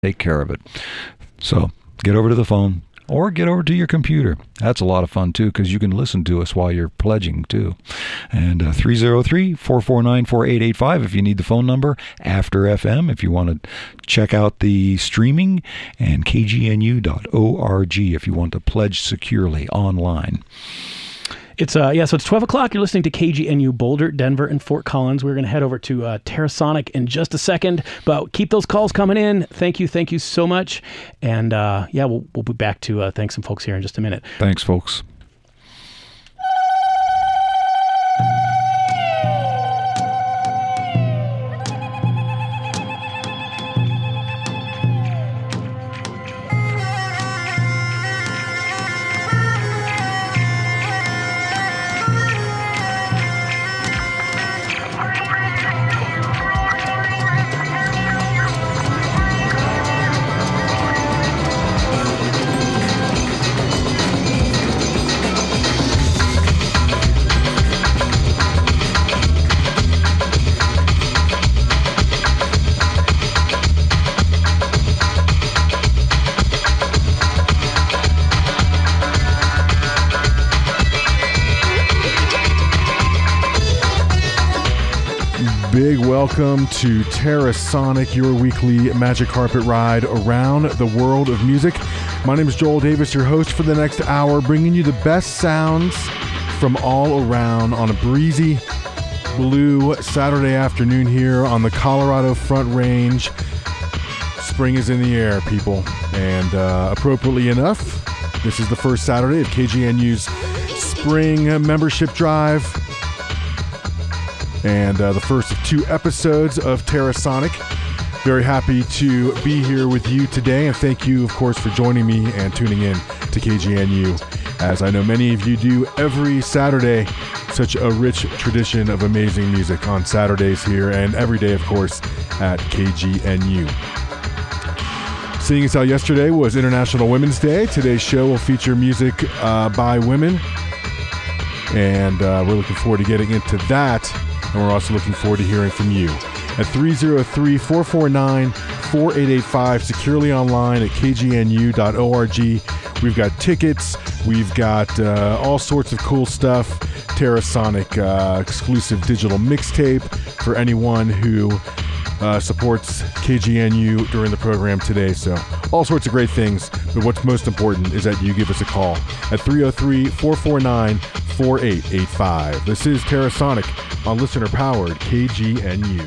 take care of it. So get over to the phone or get over to your computer. That's a lot of fun, too, because you can listen to us while you're pledging, too. And 303-449-4885 if you need the phone number, After FM, if you want to check out the streaming, and kgnu.org if you want to pledge securely online. It's so it's 12 o'clock. You're listening to KGNU Boulder, Denver, and Fort Collins. We're going to head over to Terrasonic in just a second, but keep those calls coming in. Thank you so much. And we'll be back to thank some folks here in just a minute. Thanks, folks. Big welcome to Terrasonic, your weekly magic carpet ride around the world of music. My name is Joel Davis, your host for the next hour, bringing you the best sounds from all around on a breezy blue Saturday afternoon here on the Colorado Front Range. Spring is in the air, people, and appropriately enough, this is the first Saturday of KGNU's Spring Membership Drive. And the first of 2 episodes of Terrasonic. Very happy to be here with you today, and thank you, of course, for joining me and tuning in to KGNU. As I know many of you do every Saturday, such a rich tradition of amazing music on Saturdays here, and every day, of course, at KGNU. Seeing as how yesterday was International Women's Day, today's show will feature music by women, and we're looking forward to getting into that. And we're also looking forward to hearing from you at 303-449-4885, securely online at kgnu.org. We've got tickets. We've got all sorts of cool stuff. Terrasonic exclusive digital mixtape for anyone who supports KGNU during the program today. So all sorts of great things. But what's most important is that you give us a call at 303-449-4885. This is Terrasonic on listener-powered KGNU.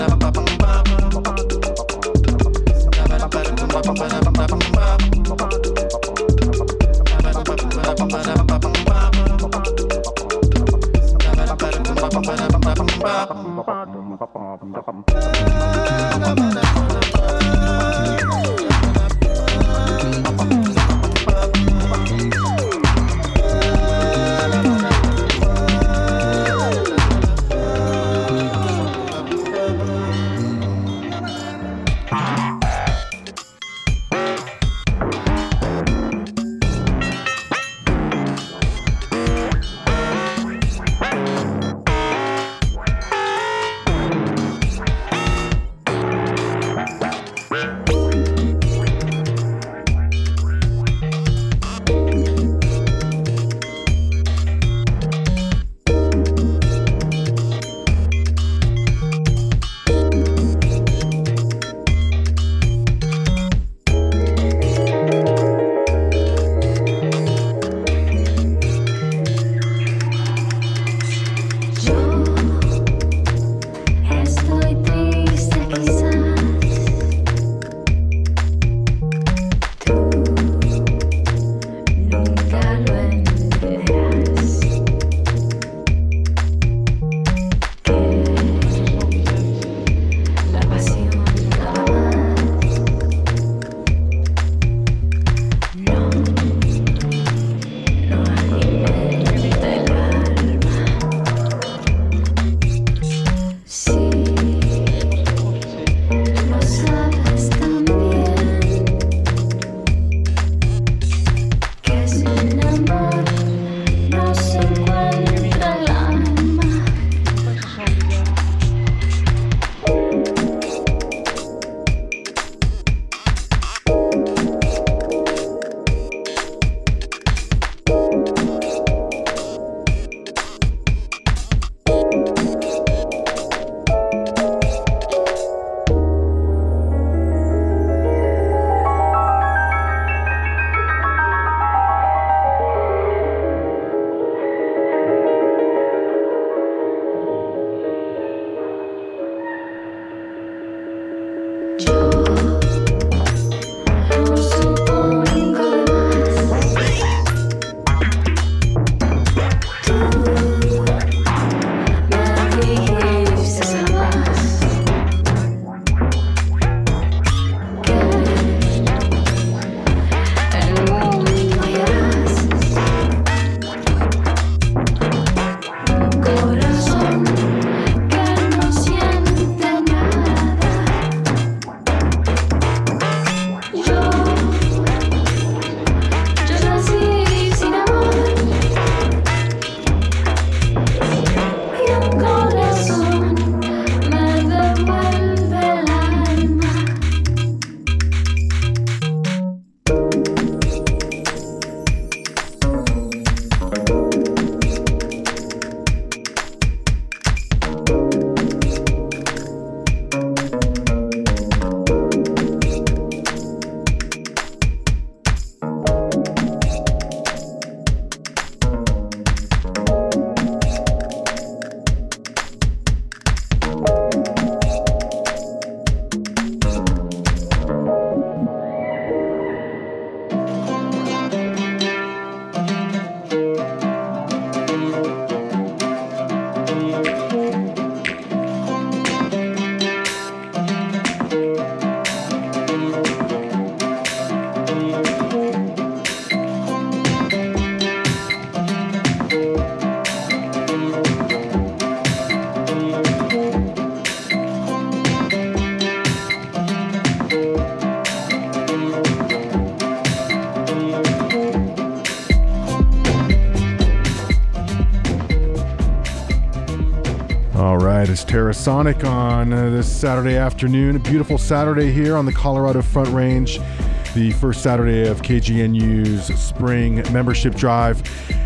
It's Terrasonic on this Saturday afternoon. A beautiful Saturday here on the Colorado Front Range. The first Saturday of KGNU's spring membership drive.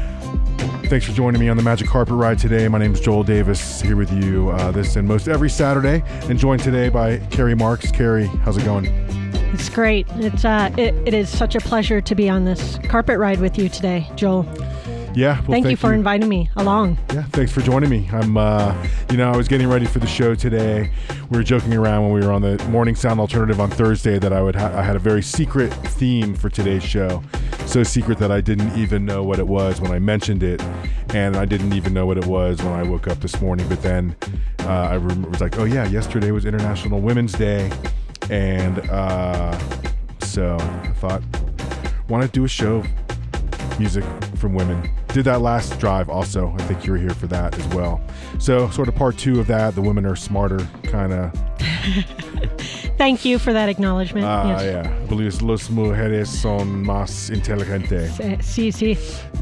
Thanks for joining me on the Magic Carpet Ride today. My name is Joel Davis, here with you this and most every Saturday, and joined today by Carrie Marks. Carrie, how's it going? It's great. It is such a pleasure to be on this carpet ride with you today, Joel. Yeah. Well, thank you for inviting me along. Yeah, thanks for joining me. I'm, I was getting ready for the show today. We were joking around when we were on the Morning Sound Alternative on Thursday that I had a very secret theme for today's show. So secret that I didn't even know what it was when I mentioned it, and I didn't even know what it was when I woke up this morning. But then I was like, oh yeah, yesterday was International Women's Day, and so I thought, why not do a show of music from women? Did that last drive also. I think you were here for that as well. So sort of part 2 of that, the women are smarter kind of. Thank you for that acknowledgement. Yes. Yeah. I believe los mujeres son más inteligentes. Sí.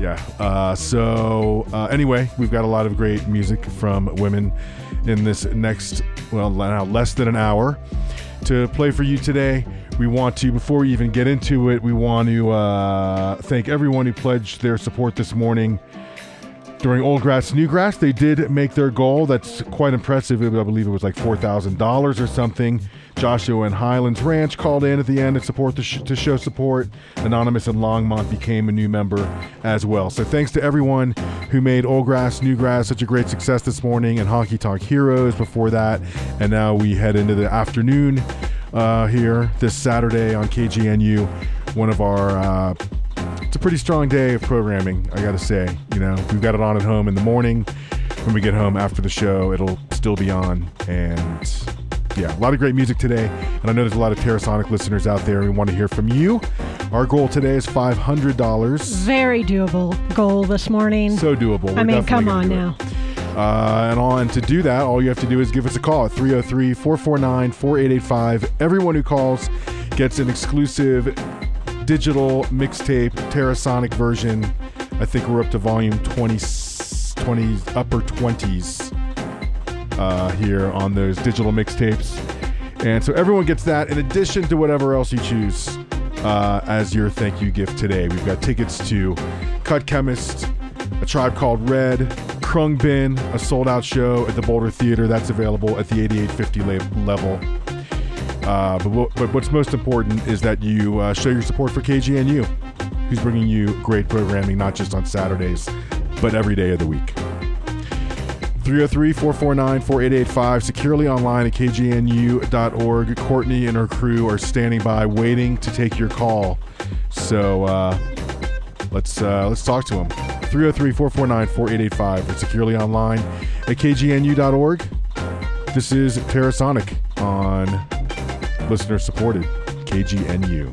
Yeah. Anyway, we've got a lot of great music from women in this next, now less than an hour to play for you today. We want to, before we even get into it, we want to thank everyone who pledged their support this morning during Old Grass, New Grass. They did make their goal. That's quite impressive. I believe it was like $4,000 or something. Joshua and Highlands Ranch called in at the end to show support. Anonymous and Longmont became a new member as well. So thanks to everyone who made Old Grass, New Grass such a great success this morning, and Honky Tonk Heroes before that. And now we head into the afternoon here this Saturday on KGNU. One of our it's a pretty strong day of programming, I gotta say. We've got it on at home in the morning. When we get home after the show, it'll still be on. And yeah, a lot of great music today. And I know there's a lot of Terrasonic listeners out there, and we want to hear from you. Our goal today is $500. Very doable goal this morning. So doable. Come on now. And to do that, all you have to do is give us a call at 303-449-4885. Everyone who calls gets an exclusive digital mixtape, Terrasonic version. I think we're up to volume 20 upper 20s here on those digital mixtapes. And so everyone gets that in addition to whatever else you choose as your thank you gift today. We've got tickets to Cut Chemist, A Tribe Called Red, Krung Bin, a sold-out show at the Boulder Theater. That's available at the 8850 level. But what's most important is that you show your support for KGNU, who's bringing you great programming, not just on Saturdays, but every day of the week. 303-449-4885, securely online at kgnu.org. Courtney and her crew are standing by waiting to take your call. So let's talk to them. 303-449-4885 or securely online at kgnu.org. This is Terrasonic on listener-supported KGNU.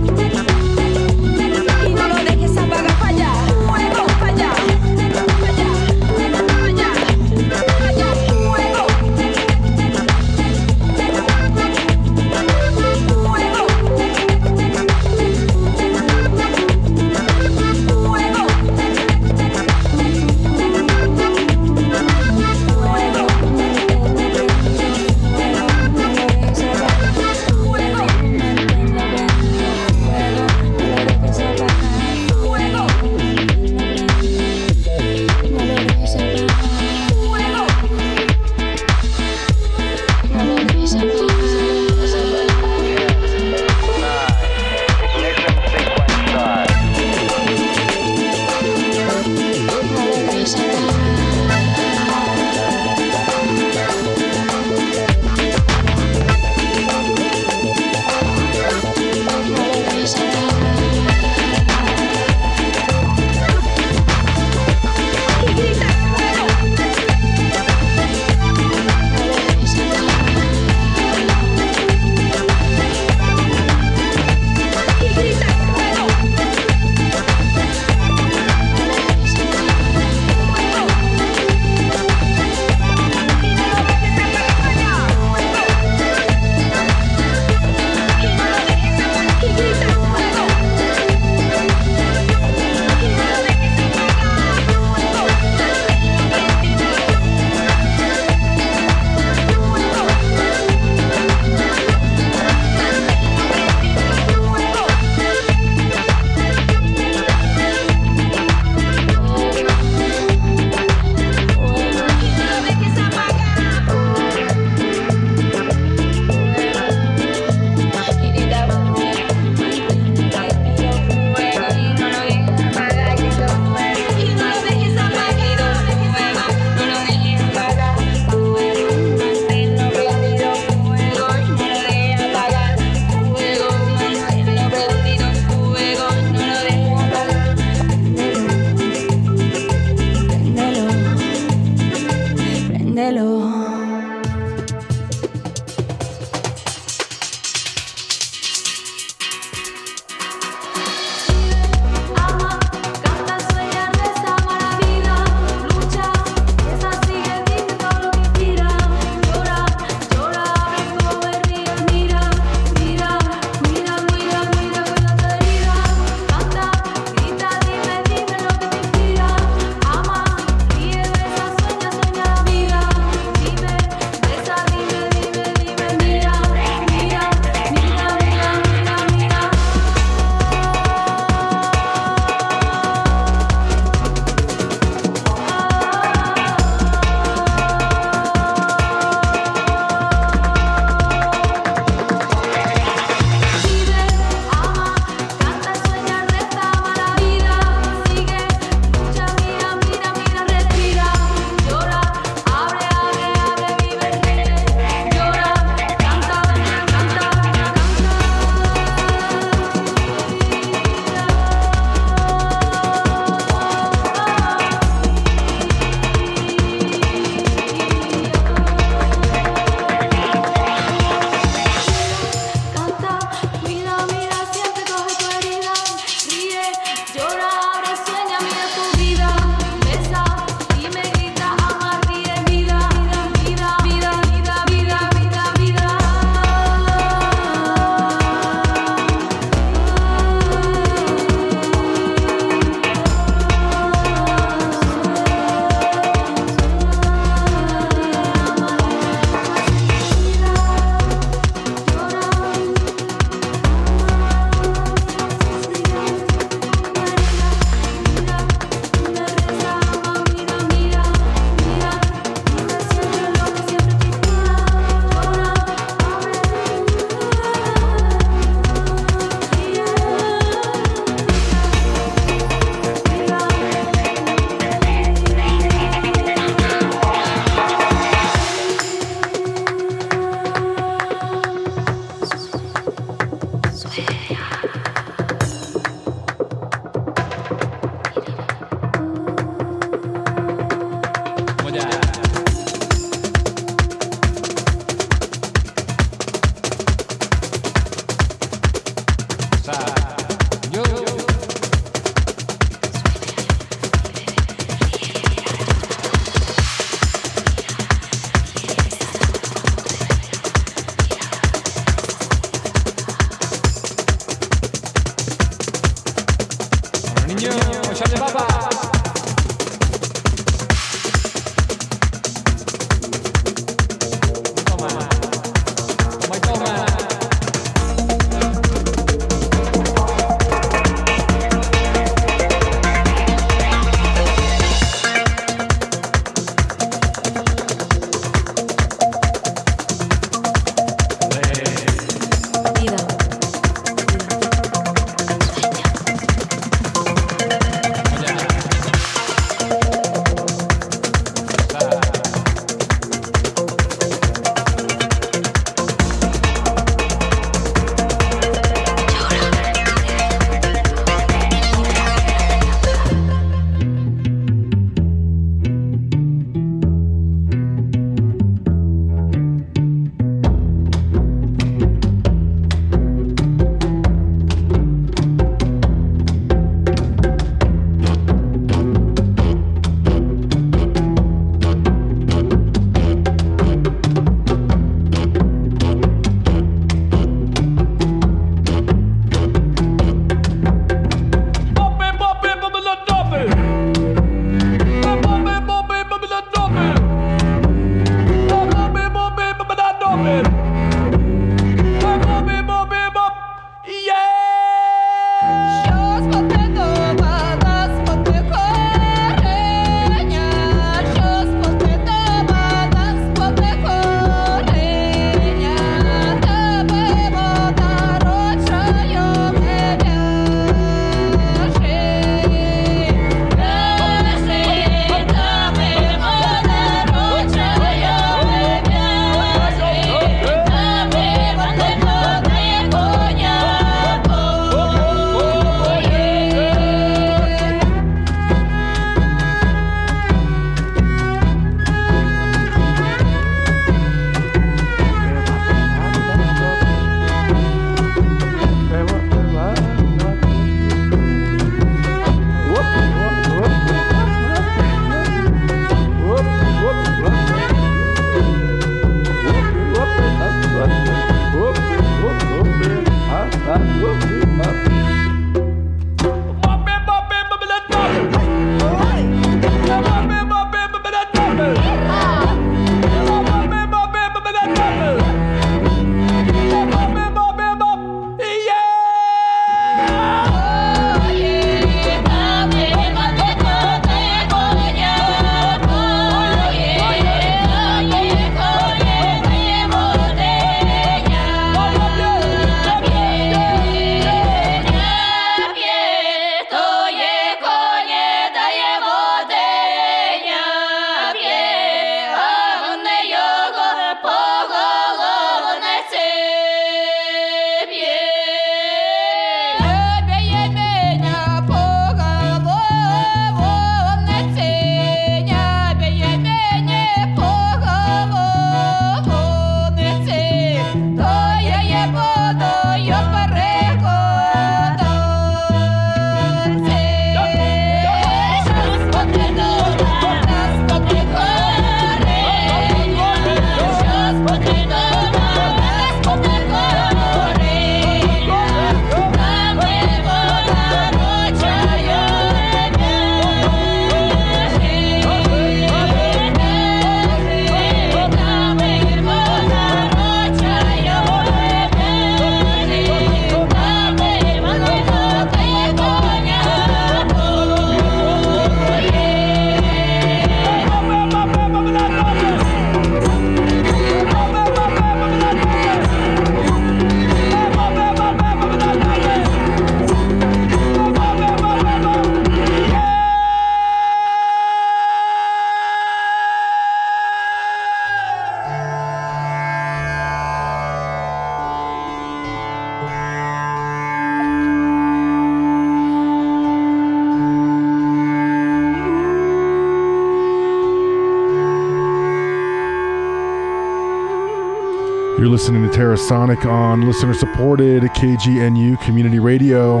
You're listening to Terrasonic on listener-supported KGNU Community Radio.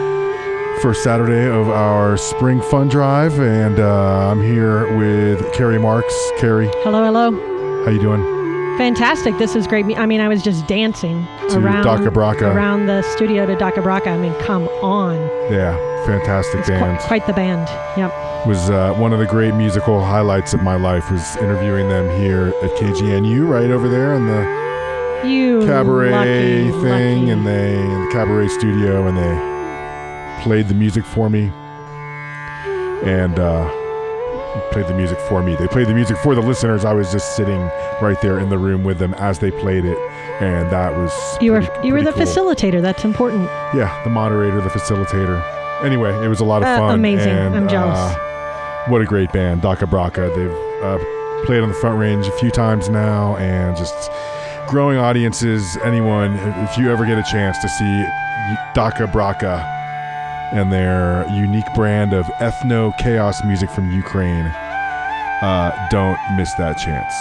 First Saturday of our Spring Fun Drive, and I'm here with Carrie Marks. Carrie. Hello, hello. How you doing? Fantastic. This is great. I mean, I was just dancing around the studio to Daka Braka. I mean, come on. Yeah, fantastic band. Quite the band. Yep. Was one of the great musical highlights of my life was interviewing them here at KGNU, right over there in the cabaret thing, and the cabaret studio, and they played the music for me. And played the music for me. They played the music for the listeners. I was just sitting right there in the room with them as they played it, and that was you were the cool. Facilitator. That's important. Yeah, the moderator, the facilitator. Anyway, it was a lot of fun. Amazing. And, I'm jealous. What a great band, Daka Braka. They've played on the Front Range a few times now, and just growing audiences. Anyone, if you ever get a chance to see Daka Braka and their unique brand of ethno-chaos music from Ukraine, don't miss that chance.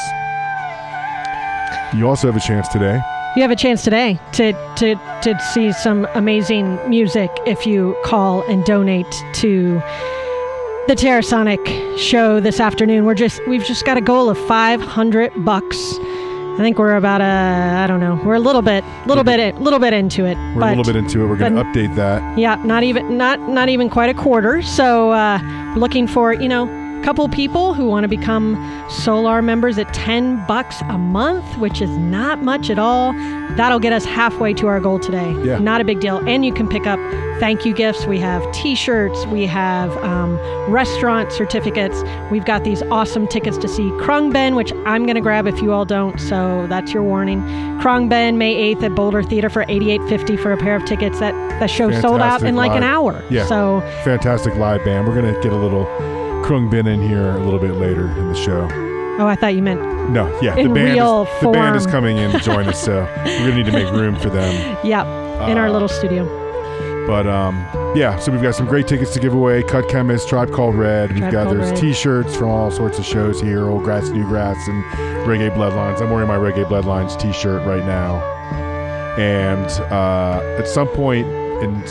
You also have a chance today. You have a chance today to see some amazing music if you call and donate to the Terrasonic show this afternoon. We've just got a goal of $500. I think we're about we're a little bit into it. We're a little bit into it. We're going to update that. Yeah, not even quite a quarter. So looking for, a couple people who want to become Solar members at $10 a month, which is not much at all. That'll get us halfway to our goal today. Yeah. Not a big deal. And you can pick up thank you gifts. We have t-shirts. We have restaurant certificates. We've got these awesome tickets to see Krungben, which I'm going to grab if you all don't. So that's your warning. Krungben, May 8th at Boulder Theater for $88.50 for a pair of tickets. That show sold out in like an hour. Yeah. So fantastic live band. We're going to get a little Krungbin in here a little bit later in the show. Oh, I thought you meant no. Yeah, the band is coming in to join us, so we're gonna need to make room for them. Yep, in our little studio. But so we've got some great tickets to give away. Cut Chemist, Tribe Called Red. There's T-shirts from all sorts of shows here, Old Grass, New Grass, and Reggae Bloodlines. I'm wearing my Reggae Bloodlines T-shirt right now, and at some point in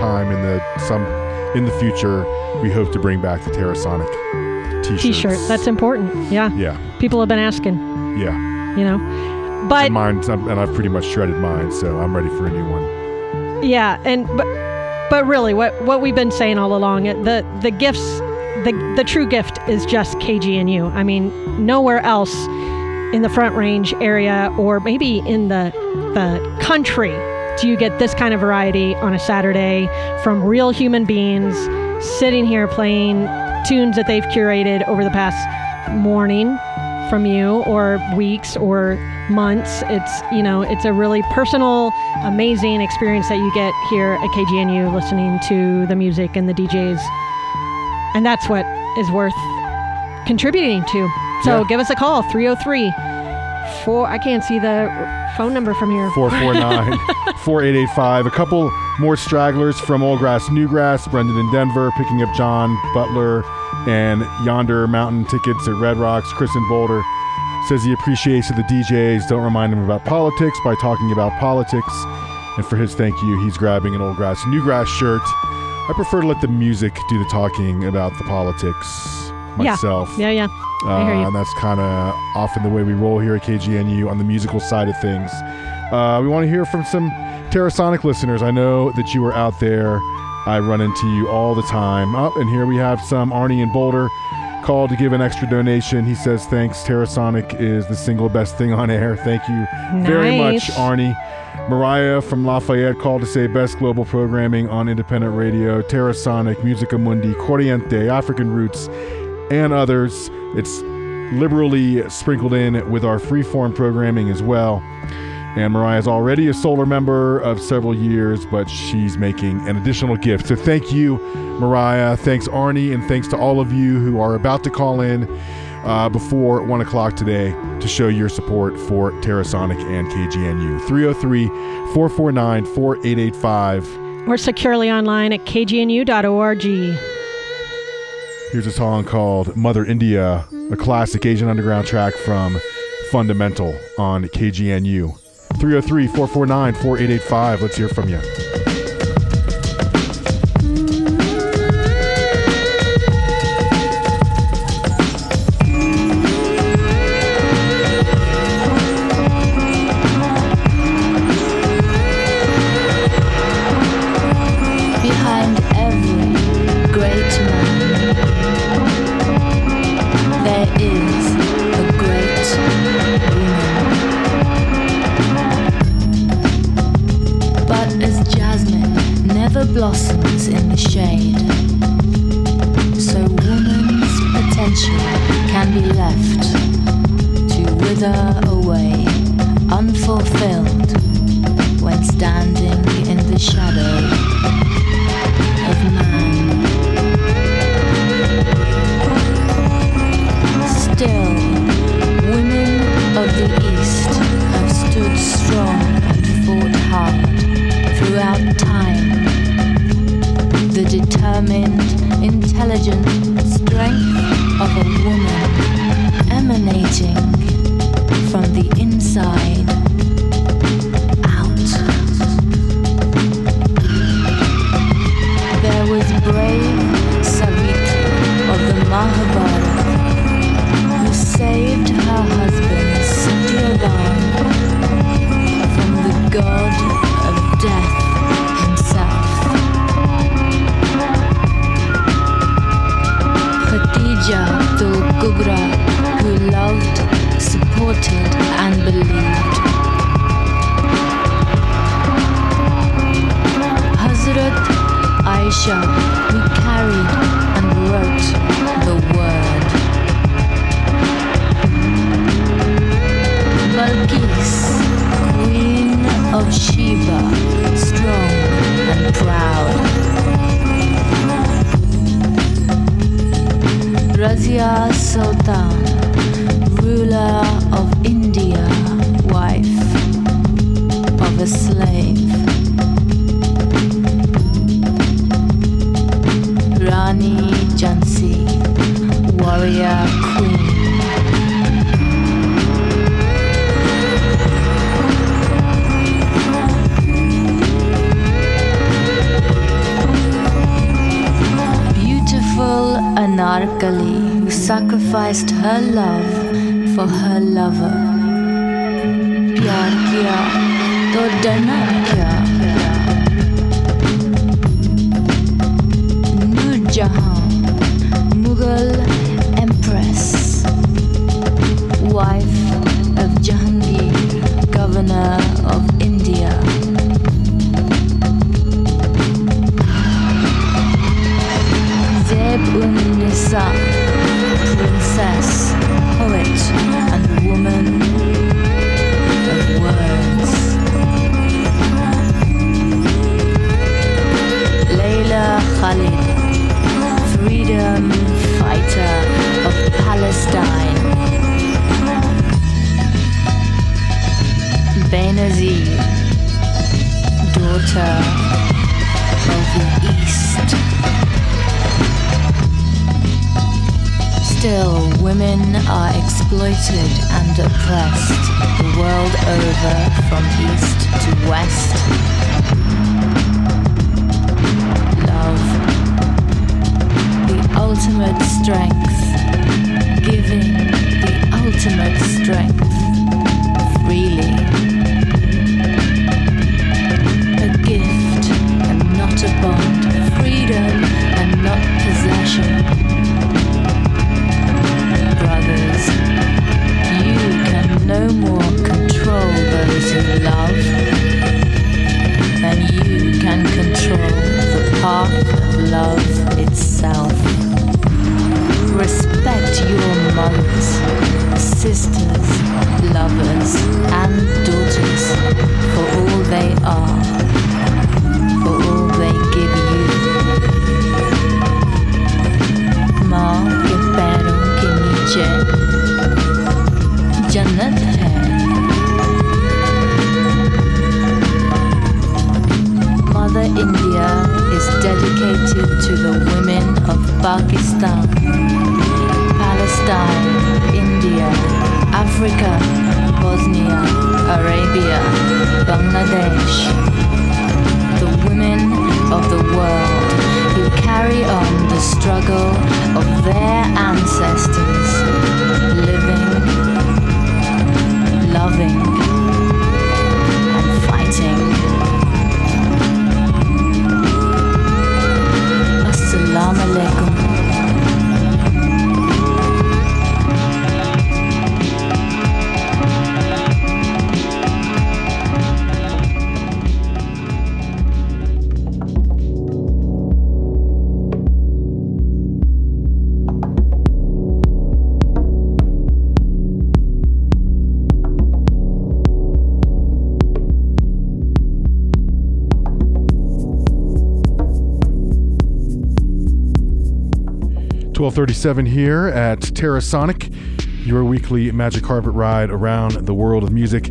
the future, we hope to bring back the Terrasonic T-shirts. T-shirt, that's important. Yeah. Yeah. People have been asking. Yeah. But and I've pretty much shredded mine, so I'm ready for a new one. Yeah, but really, what we've been saying all along, the gifts, the true gift is just KGNU. I mean, nowhere else in the Front Range area, or maybe in the country, do you get this kind of variety on a Saturday from real human beings sitting here playing tunes that they've curated over the past morning from you, or weeks or months. It's a really personal, amazing experience that you get here at KGNU, listening to the music and the DJs. And that's what is worth contributing to. So give us a call, 303-4, I can't see the phone number from here. 449-4885. A couple more stragglers from Old Grass, New Grass, Brendan in Denver, picking up John Butler and Yonder Mountain tickets at Red Rocks. Chris in Boulder says he appreciates that the DJs don't remind him about politics by talking about politics. And for his thank you, he's grabbing an Old Grass, New Grass shirt. I prefer to let the music do the talking about the politics myself. Yeah. I hear you. And that's kind of often the way we roll here at KGNU on the musical side of things. We want to hear from some Terrasonic listeners. I know that you are out there. I run into you all the time. And here we have some. Arnie in Boulder called to give an extra donation. He says, thanks, Terrasonic is the single best thing on air. Thank you very much, Arnie. Mariah from Lafayette called to say best global programming on independent radio, Terrasonic, Musica Mundi, Corriente, African Roots, and others. It's liberally sprinkled in with our freeform programming as well. And Mariah's already a Solar member of several years, but she's making an additional gift. So thank you, Mariah. Thanks, Arnie, and thanks to all of you who are about to call in before 1 o'clock today to show your support for Terrasonic and KGNU. 303-449-4885. Or securely online at kgnu.org. Here's a song called Mother India, a classic Asian underground track from Fundamental on KGNU. 303-449-4885. Let's hear from you. intelligent strength of a woman emanating from the inside out. There was brave Savitri of the Mahabharata who saved her husband Satyavan from the god of death himself. Khadija Abdul Kubra, who loved, supported and believed. Hazrat Aisha, who carried and wrote the word. Balkis, queen of Sheba, strong and proud. Razia Sultan, ruler of India, wife of a slave. Rani Jhansi, warrior queen. Anarkali, who sacrificed her love for her lover. Pyar kiya to darna kya? Nur Jahan, Mughal Empress, wife of Jahangir, governor of India. Zeb-un-Nisa, princess, poet, and woman of words. Layla Khalid, freedom fighter of Palestine. Benazir, daughter of the East. Still, women are exploited and oppressed the world over, from east to west. Love, the ultimate strength, giving the ultimate strength freely. A gift and not a bond, freedom and not possession. Brothers, you can no more control those who love than you can control the path of love itself. Respect your mothers, sisters, lovers, and daughters for all they are, for all they give you. माँ के पैरों के नीचे जन्नत है. Mother India is dedicated to the women of Pakistan, Palestine, India, Africa, Bosnia, Arabia, Bangladesh, the women of the world who carry on the struggle of their ancestors, living, loving, and fighting. Assalamu alaikum. .37 here at Terrasonic, your weekly magic carpet ride around the world of music.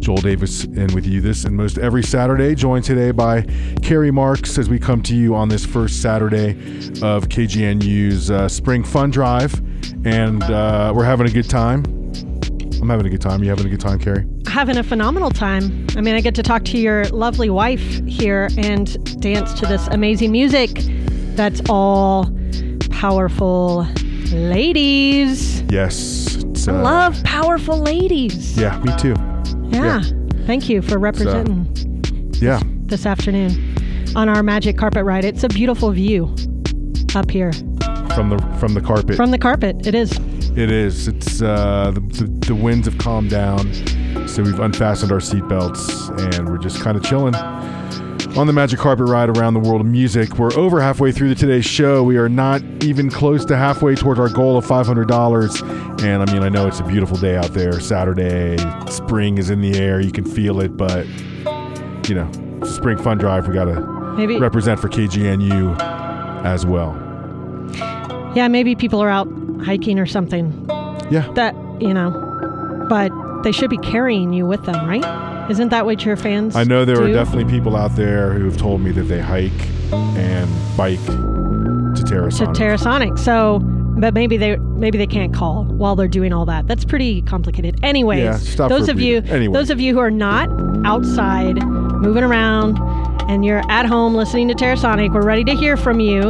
Joel Davis in with you this and most every Saturday, joined today by Carrie Marks as we come to you on this first Saturday of KGNU's Spring Fun Drive. And we're having a good time. I'm having a good time. You having a good time, Carrie? Having a phenomenal time. I mean, I get to talk to your lovely wife here and dance to this amazing music that's all powerful ladies. Yes. I love powerful ladies. Yeah, me too. Yeah. Thank you for representing this afternoon on our magic carpet ride. It's a beautiful view up here. From the carpet. From the carpet, it is. It is. It's the winds have calmed down, so we've unfastened our seatbelts and we're just kind of chilling on the magic carpet ride around the world of music. We're over halfway through today's show. We are not even close to halfway towards our goal of $500. And I mean, I know it's a beautiful day out there. Saturday, spring is in the air. You can feel it, but you know, it's a Spring Fun Drive. We got to represent for KGNU as well. Yeah, maybe people are out hiking or something. Yeah. That, you know, but they should be carrying you with them, right? Isn't that what your fans I know there do? are definitely people out there who have told me that they hike and bike to Terrasonic. To Terrasonic. So, but maybe they can't call while they're doing all that. That's pretty complicated. Anyways, those of you who are not outside moving around and you're at home listening to Terrasonic, we're ready to hear from you.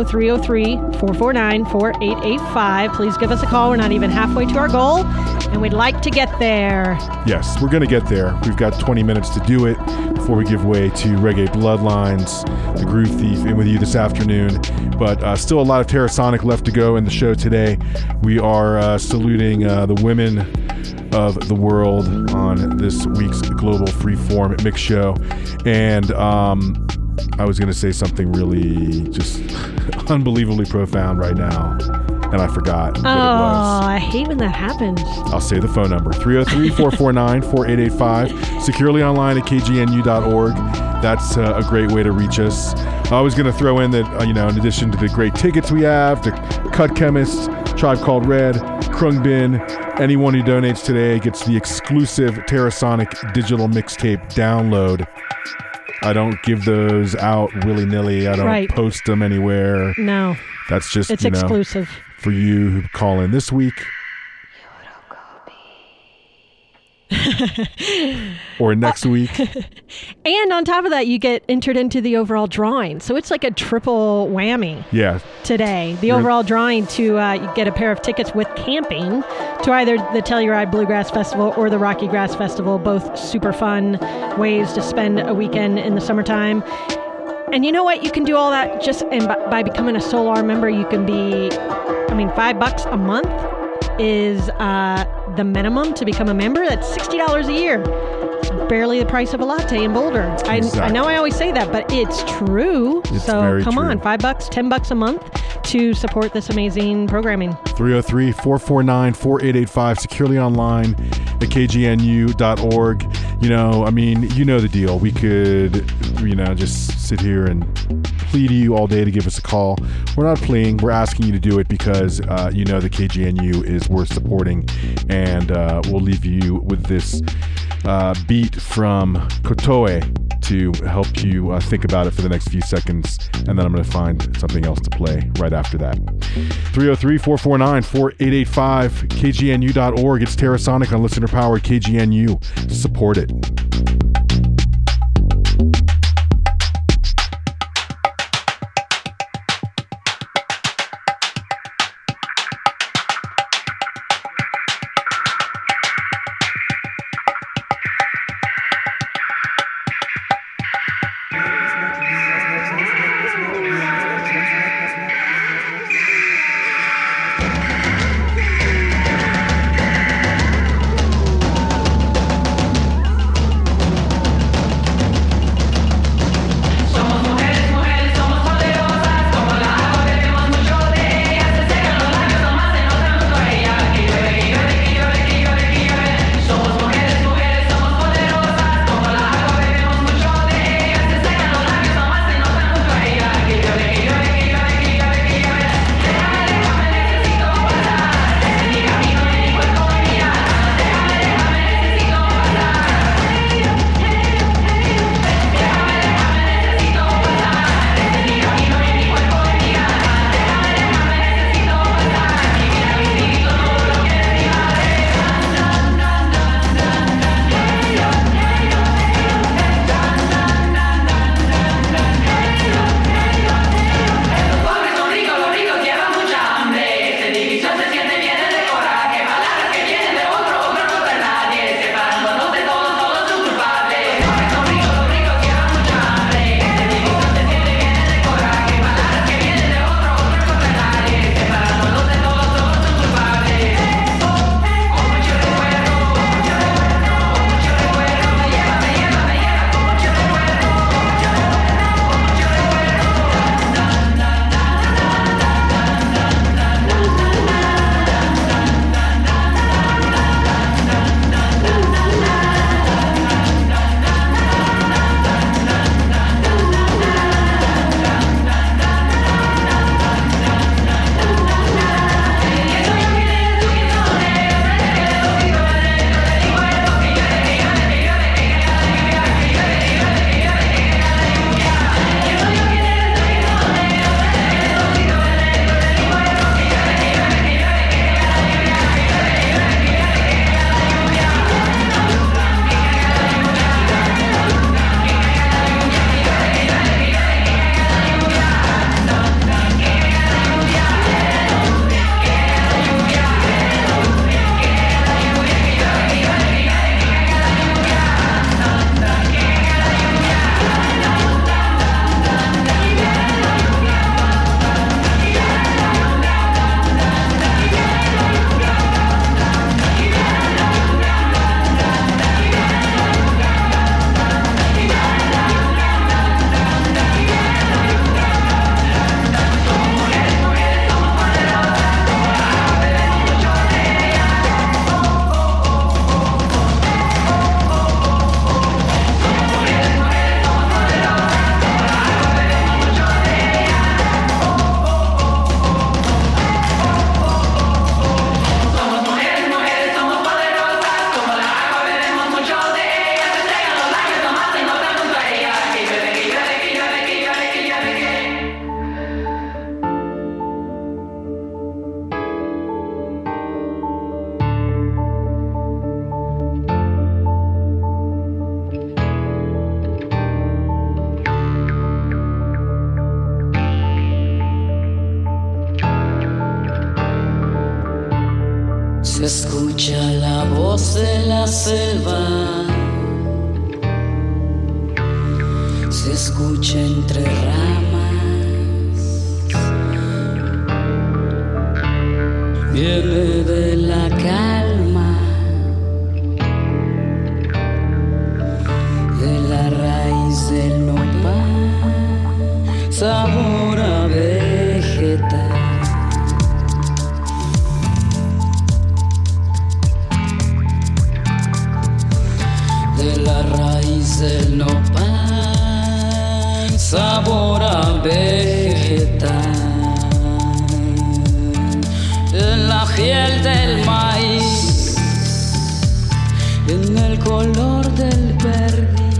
303-449-4885. Please give us a call. We're not even halfway to our goal, and we'd like to get there. Yes, we're going to get there. We've got 20 minutes to do it before we give way to Reggae Bloodlines, the Groove Thief, in with you this afternoon. But still a lot of Terrasonic left to go in the show today. We are saluting the women of the world on this week's Global Freeform Mix Show. And I was going to say something really just unbelievably profound right now, and I forgot what it was. I hate when that happens. I'll say the phone number, 303-449-4885, securely online at kgnu.org. That's a great way to reach us. I was going to throw in that, in addition to the great tickets we have, the Cut Chemist, Tribe Called Red, Krungbin, anyone who donates today gets the exclusive Terrasonic digital mixtape download. I don't give those out willy-nilly. I don't post them anywhere. No. That's just, it's exclusive. For you who call in this week. Or next week. And on top of that, you get entered into the overall drawing. So it's like a triple whammy. Yeah. Today. The overall drawing to you get a pair of tickets with camping to either the Telluride Bluegrass Festival or the Rocky Grass Festival. Both super fun ways to spend a weekend in the summertime. And you know what? You can do all that just by becoming a Solar member. You can be, $5 a month is the minimum to become a member. That's $60 a year. It's barely the price of a latte in Boulder. Exactly. I know I always say that, but it's true. It's so come true. on, $5, $10 a month to support this amazing programming. 303-449-4885, securely online at kgnu.org. You know the deal. We could, just sit here and plead to you all day to give us a call. We're not pleading. We're asking you to do it because the KGNU is worth supporting. And we'll leave you with this beat from Kotoe to help you think about it for the next few seconds. And then I'm going to find something else to play right after that. 303-449-4885, kgnu.org. It's Terrasonic on Listener Powered KGNU. Support it. Se escucha la voz de la selva, se escucha entre ramas, viene de la calma, de la raíz del nopal, sabor a vegetal. De la raíz del nopal, sabor a vegetal. En la piel del maíz, en el color del perdiz,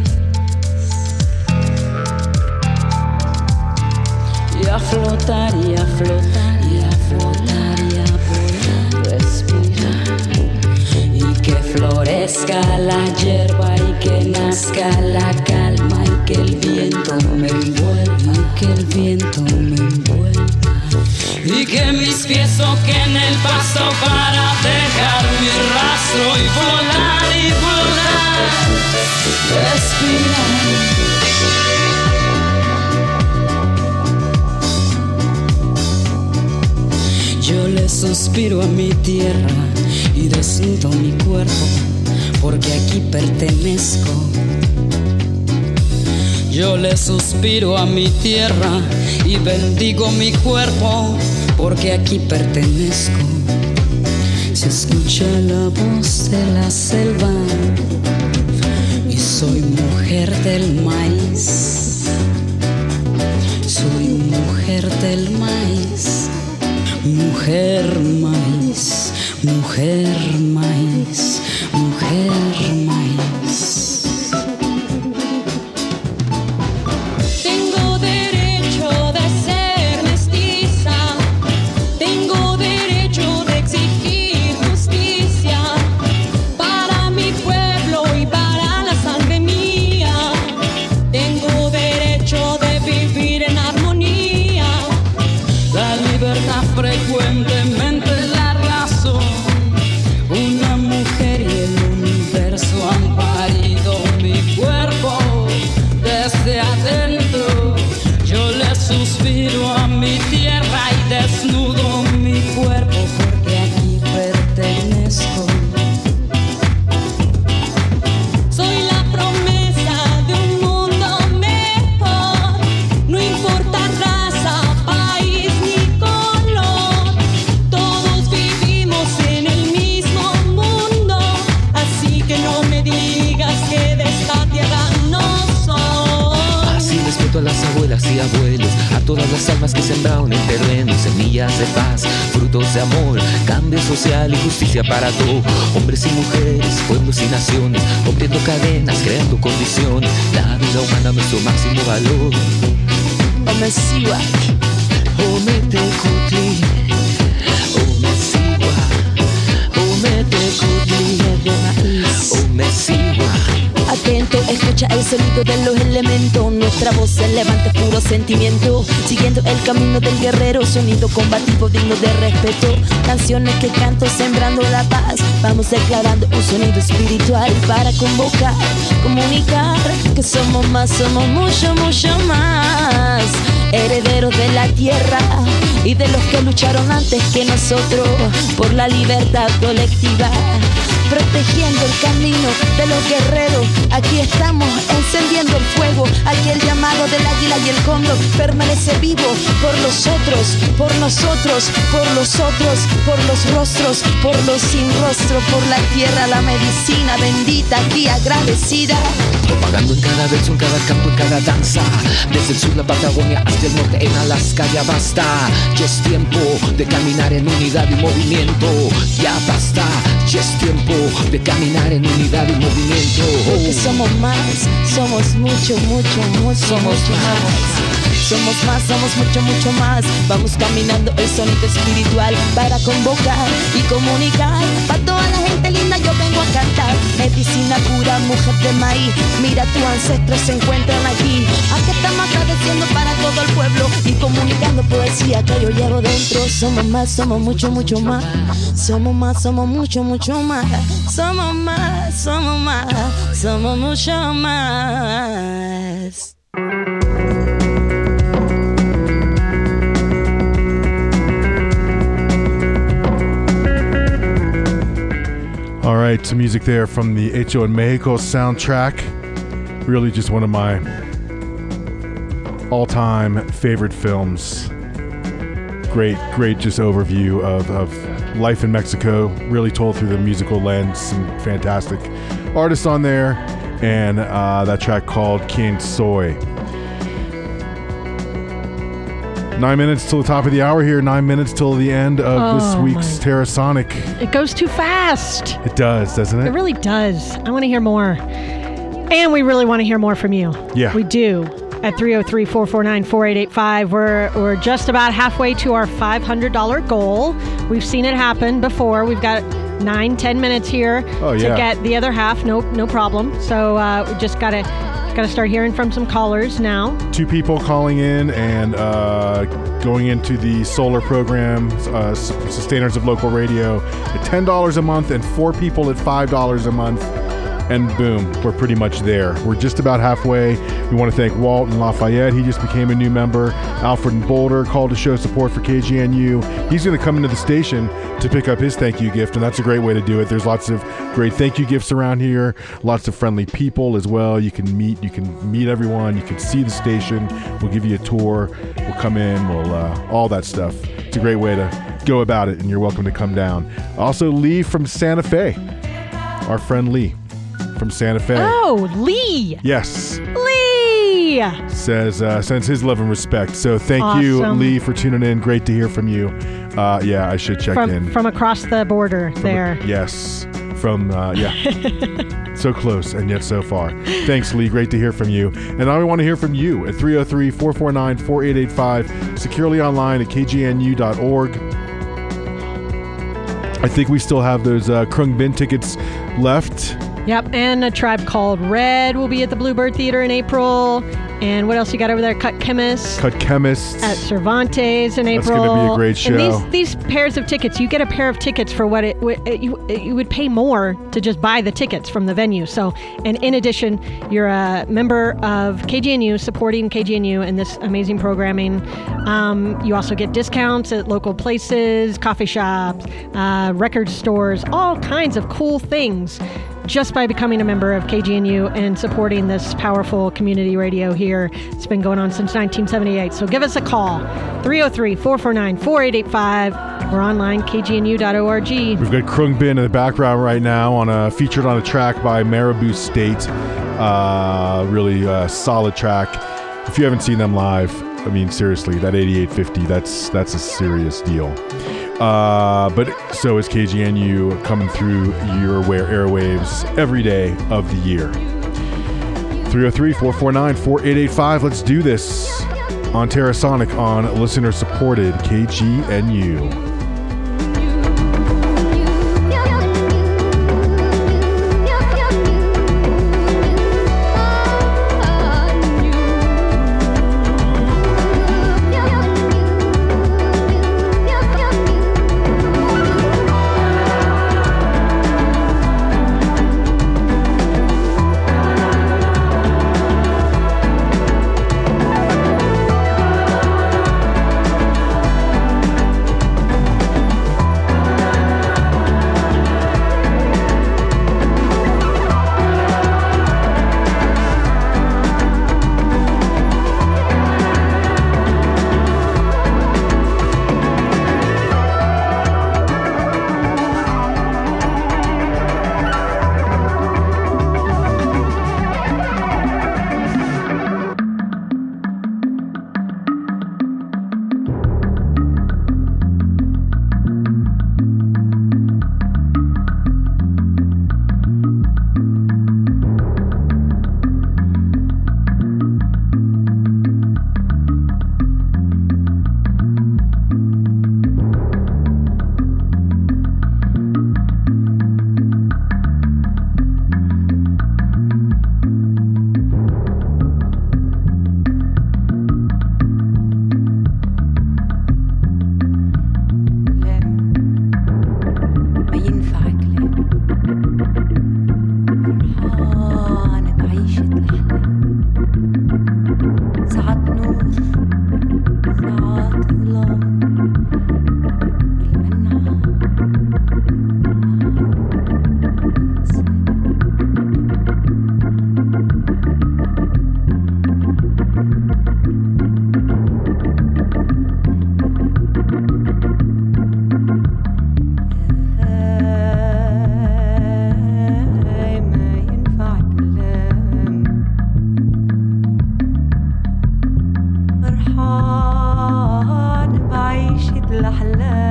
y a flotar, y a flotar, y a flotar, y a volar, respirar. Que florezca la hierba y que nazca la calma y que el viento me envuelva, que el viento me envuelva y que mis pies toquen el pasto para dejar mi rastro y volar, respirar. Yo le suspiro a mi tierra y desnudo mi cuerpo, porque aquí pertenezco. Yo le suspiro a mi tierra y bendigo mi cuerpo, porque aquí pertenezco. Se escucha la voz de la selva y soy mujer del maíz. Soy mujer del maíz, mujer maíz. Mujer maíz, mujer maíz. Tengo derecho de ser mestiza, tengo derecho de exigir justicia para mi pueblo y para la sangre mía. Tengo derecho de vivir en armonía. La libertad frecuentemente es la razón. Una mujer y el universo han parido mi cuerpo desde adentro. Yo le suspiro a mi tierra y desnudo mi cuerpo, porque aquí pertenezco. Soy la promesa de un mundo mejor. No importa raza, país ni color. Todos vivimos en el mismo mundo, así que no me digas que de esta tierra no soy. Así respeto a las abuelas y abuelos, a todas las almas que sembraron el terreno, semillas de paz, frutos de amor, cambio social y justicia para todos, hombres y mujeres, pueblos y naciones, rompiendo cadenas, creando condiciones, la vida humana nuestro máximo valor. Omesiwa, Ometekutli, Omesiwa, Ometekutli, Omesiwa. Atento, escucha el sonido de los elementos. Nuestra voz se levanta, puro sentimiento. Siguiendo el camino del guerrero, sonido combativo digno de respeto. Canciones que canto sembrando la paz. Vamos declarando un sonido espiritual para convocar, comunicar que somos más, somos mucho, mucho más. Herederos de la tierra y de los que lucharon antes que nosotros por la libertad colectiva. Protegiendo el camino de los guerreros, aquí estamos encendiendo el fuego. Aquí el llamado del águila y el cóndor permanece vivo por los otros, por nosotros, por los otros, por los rostros, por los sin rostro, por la tierra, la medicina bendita aquí agradecida. Propagando en cada verso, en cada campo, en cada danza, desde el sur la Patagonia hasta el norte en Alaska. Ya basta, ya es tiempo de caminar en unidad y movimiento. Ya basta, ya es tiempo de caminar en unidad y movimiento. Porque somos más, somos mucho, mucho, mucho, somos mucho más. Somos más, somos mucho, mucho más. Vamos caminando el sonido espiritual para convocar y comunicar. Para toda la gente linda yo vengo a cantar. Medicina, cura, mujer de maíz. Mira, tus ancestros se encuentran aquí. Aquí estamos agradeciendo para todo el pueblo y comunicando poesía que yo llevo dentro. Somos más, somos mucho, mucho más. Somos más, somos mucho, mucho más. Somos más, somos más, somos mucho más. All right, some music there from the Hecho en Mexico soundtrack. Really just one of my all-time favorite films. Great just overview of life in Mexico, really told through the musical lens. Some fantastic artists on there, and that track called Quien Soy. 9 minutes till the top of the hour here, 9 minutes till the end of this week's Terrasonic. It goes too fast. It does, doesn't it? It really does. I want to hear more. And we really want to hear more from you. Yeah. We do. At 303-449-4885. We're just about halfway to our $500 goal. We've seen it happen before. We've got 9-10 minutes here to get the other half. No problem. So we just gotta start hearing from some callers now. 2 people calling in and going into the solar program, Sustainers of Local Radio, at $10 a month, and 4 people at $5 a month. And boom, we're pretty much there. We're just about halfway. We want to thank Walt in Lafayette. He just became a new member. Alfred in Boulder called to show support for KGNU. He's going to come into the station to pick up his thank you gift, and that's a great way to do it. There's lots of great thank you gifts around here. Lots of friendly people as well. You can meet everyone. You can see the station. We'll give you a tour. We'll come in. We'll all that stuff. It's a great way to go about it, and you're welcome to come down. Also, Lee from Santa Fe. Our friend Lee from Santa Fe. Oh, Lee. Yes. Lee sends his love and respect. So thank you, Lee, for tuning in. Great to hear from you. I should check in. From across the border there. Yes. So close and yet so far. Thanks, Lee. Great to hear from you. And I want to hear from you at 303-449-4885, securely online at kgnu.org. I think we still have those Krung Bin tickets left. Yep, and A Tribe Called Red will be at the Bluebird Theater in April. And what else you got over there? Cut Chemists. At Cervantes in April. That's going to be a great show. And these pairs of tickets, you get a pair of tickets for what you would pay more to just buy the tickets from the venue. So, and in addition, you're a member of KGNU, supporting KGNU and this amazing programming. You also get discounts at local places, coffee shops, record stores, all kinds of cool things, just by becoming a member of KGNU and supporting this powerful community radio here. It's been going on since 1978. So give us a call, 303-449-4885. We're online, kgnu.org. We've got Krung Bin in the background right now, featured on a track by Marabou State. Really solid track. If you haven't seen them live, I mean, seriously, that 8850, that's a serious deal. But so is KGNU, coming through your airwaves every day of the year. 303-449-4885. Let's do this on Terrasonic on listener-supported KGNU.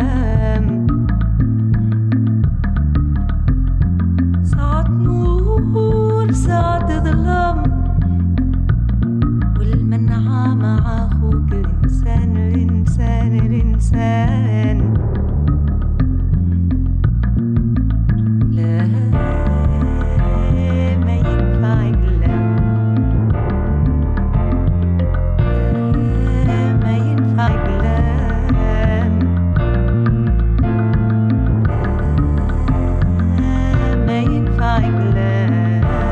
الظلام ساعة نور ساعة ظلام والمنعى مع أخوك الإنسان الإنسان الإنسان لا ما ينفع كلام لا ما ينفع كلام لا ما ينفع كلام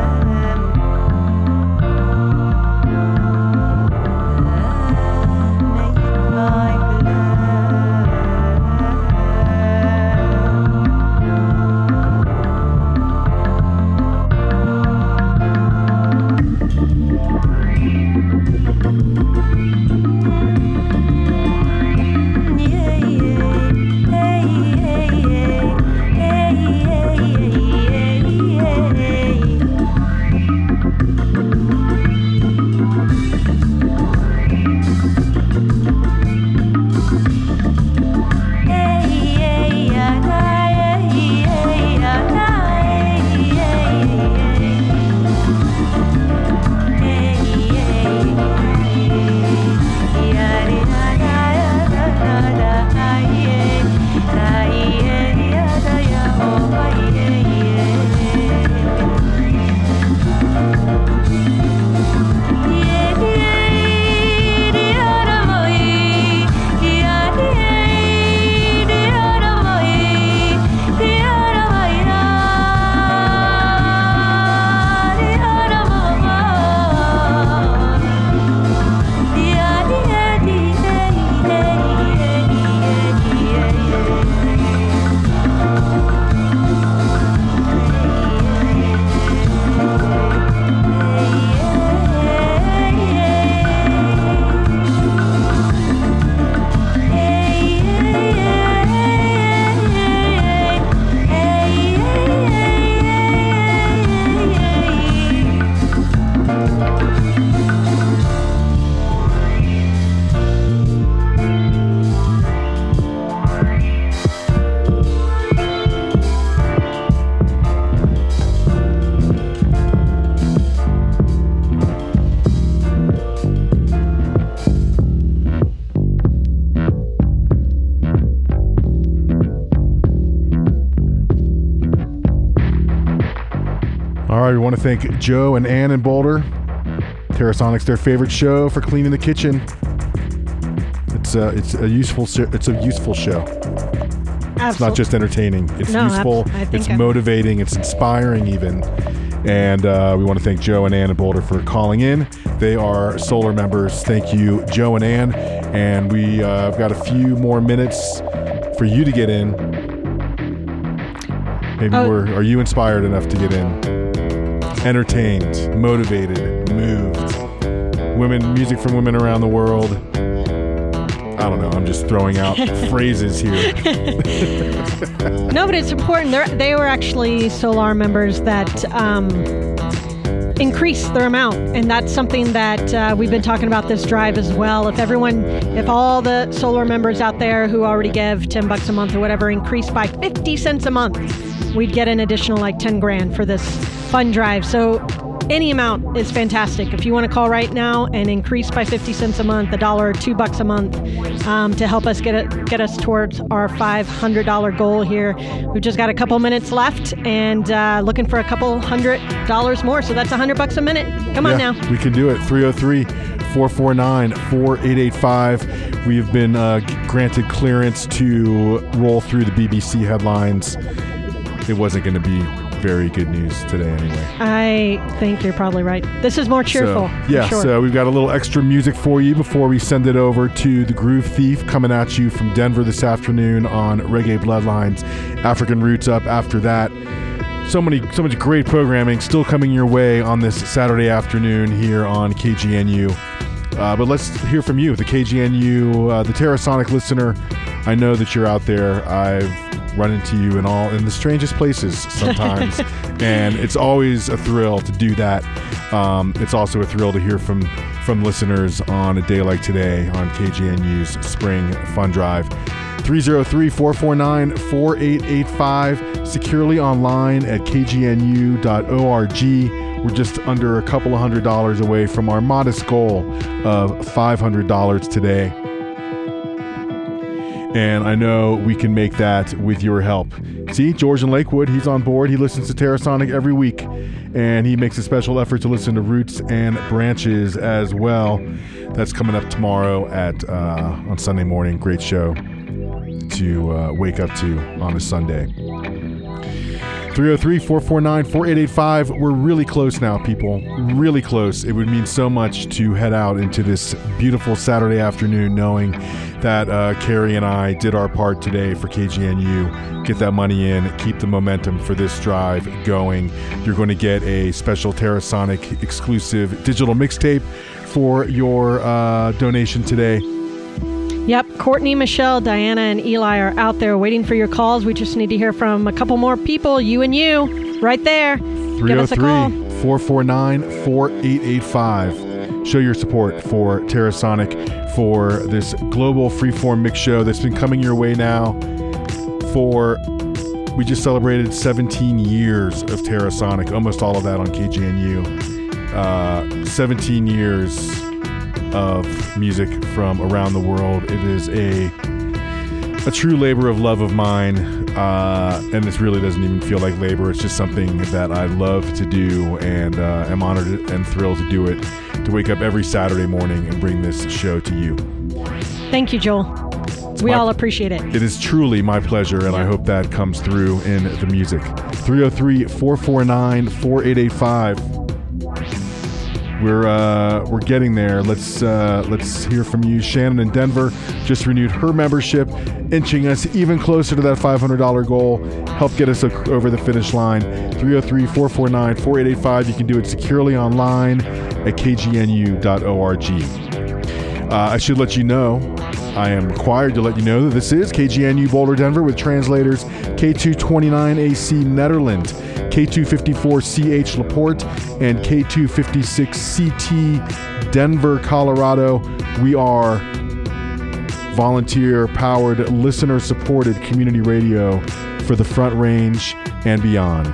All right, we want to thank Joe and Ann in Boulder. Terrasonic's their favorite show for cleaning the kitchen. It's a useful show. Absolutely. It's not just entertaining. It's useful. It's motivating. It's inspiring even. And we want to thank Joe and Ann in Boulder for calling in. They are Solar members. Thank you, Joe and Ann. And we've got a few more minutes for you to get in. Maybe are you inspired enough to get in? Entertained, motivated, moved. Music from women around the world. I don't know. I'm just throwing out phrases here. No, but it's important. They were actually Solar members that increased their amount, and that's something that we've been talking about this drive as well. If all the Solar members out there who already give $10 a month or whatever increased by 50 cents a month, we'd get an additional like 10 grand for this fund drive. So any amount is fantastic. If you want to call right now and increase by 50 cents a month, $1 or $2 a month, to help us get us towards our $500 goal here. We've just got a couple minutes left and looking for a couple $100 more. So that's $100 a minute. Come on now. We can do it. 303-449-4885. We've been granted clearance to roll through the BBC headlines. It wasn't going to be very good news today anyway. I think you're probably right. This is more cheerful. So we've got a little extra music for you before we send it over to the Groove Thief coming at you from Denver this afternoon on Reggae Bloodlines. African Roots up after that. So much great programming still coming your way on this Saturday afternoon here on KGNU. But let's hear from you, the KGNU, the Terrasonic listener. I know that you're out there. I've run into you in the strangest places sometimes, and it's always a thrill to do that. It's also a thrill to hear from listeners on a day like today on KGNU's Spring Fun Drive. 303-449-4885. Securely online at kgnu.org. We're just under a couple of $100 away from our modest goal of $500 today. And I know we can make that with your help. See, George in Lakewood, he's on board. He listens to Terrasonic every week, and he makes a special effort to listen to Roots and Branches as well. That's coming up tomorrow on Sunday morning. Great show to wake up to on a Sunday. 303-449-4885. We're really close now, people. Really close. It would mean so much to head out into this beautiful Saturday afternoon knowing that Carrie and I did our part today for KGNU. Get that money in, keep the momentum for this drive going. You're going to get a special Terrasonic exclusive digital mixtape for your donation today. Yep, Courtney, Michelle, Diana, and Eli are out there waiting for your calls. We just need to hear from a couple more people, you and you, right there. Give us a call. 303-449-4885. Show your support for Terrasonic, for this global freeform mix show that's been coming your way now we just celebrated 17 years of Terrasonic, almost all of that on KGNU. 17 years of music from around the world. It is a true labor of love of mine, and this really doesn't even feel like labor. It's just something that I love to do, and am honored and thrilled to do it, to wake up every Saturday morning and bring this show to you. Thank you, Joel. We all appreciate it. It is truly my pleasure, and I hope that comes through in the music. 303-449-4885. We're getting there. Let's hear from you. Shannon in Denver just renewed her membership, inching us even closer to that $500 goal. Help get us over the finish line. 303-449-4885. You can do it securely online at kgnu.org. I should let you know, I am required to let you know that this is KGNU Boulder, Denver, with translators K229AC Netherlands, K254CH LaPorte, and K256CT Denver, Colorado. We are volunteer-powered, listener-supported community radio for the Front Range and beyond.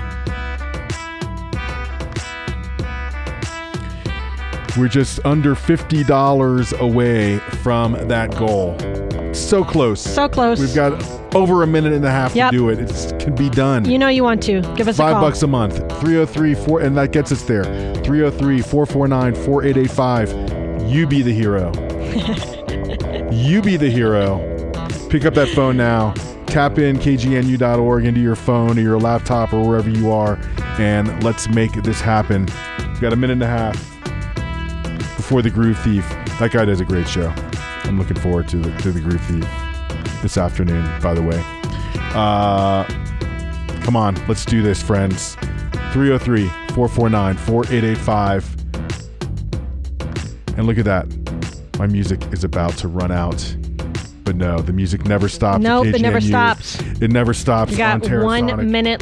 We're just under $50 away from that goal. So close. So close. We've got over a minute and a half to do it. It can be done. You know you want to. Give us a call. $5 a month. 303-4, and that gets us there. 303-449-4885. You be the hero. You be the hero. Pick up that phone now. Tap in kgnu.org into your phone or your laptop or wherever you are, and let's make this happen. We've got a minute and a half before the Groove Thief. That guy does a great show. I'm looking forward to the Groove Thief this afternoon, by the way. Come on, let's do this, friends. 303-449-4885. And look at that. My music is about to run out. But no, the music never stops. Nope, it never stops. It never stops. You got on Terrasonic. 1 minute